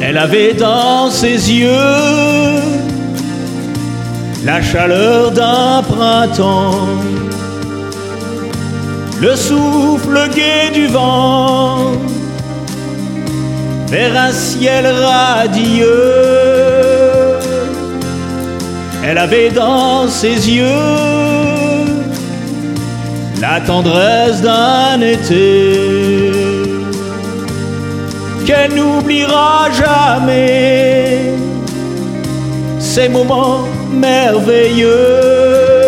Elle avait dans ses yeux la chaleur d'un printemps, le souffle gai du vent vers un ciel radieux. Elle avait dans ses yeux la tendresse d'un été qu'elle n'oubliera jamais, ces moments merveilleux.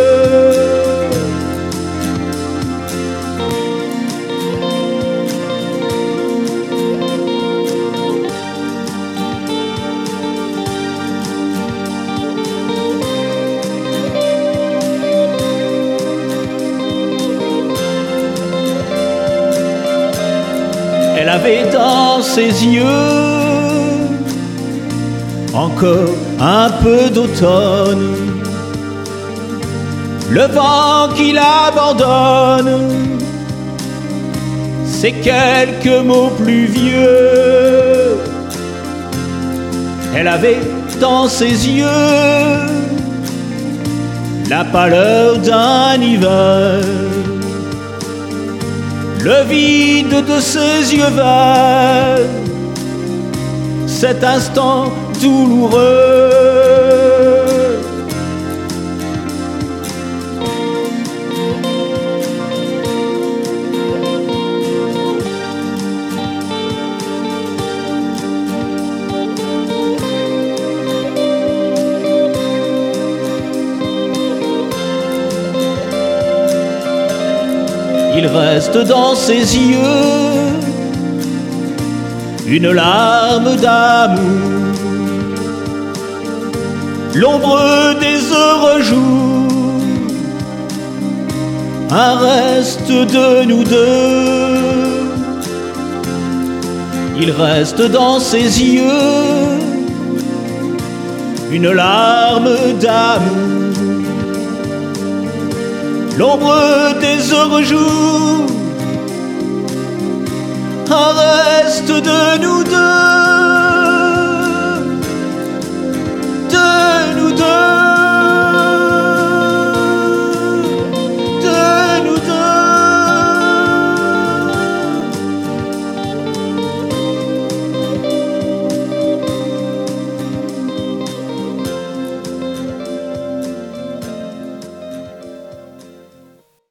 Elle avait dans ses yeux encore un peu d'automne, le vent qui l'abandonne, ces quelques mots pluvieux. Elle avait dans ses yeux la pâleur d'un hiver, le vide de ses yeux verts, cet instant douloureux. Il reste dans ses yeux une larme d'amour, l'ombre des heureux jours, un reste de nous deux. Il reste dans ses yeux une larme d'amour, l'ombre des heureux jours, un reste de nous deux.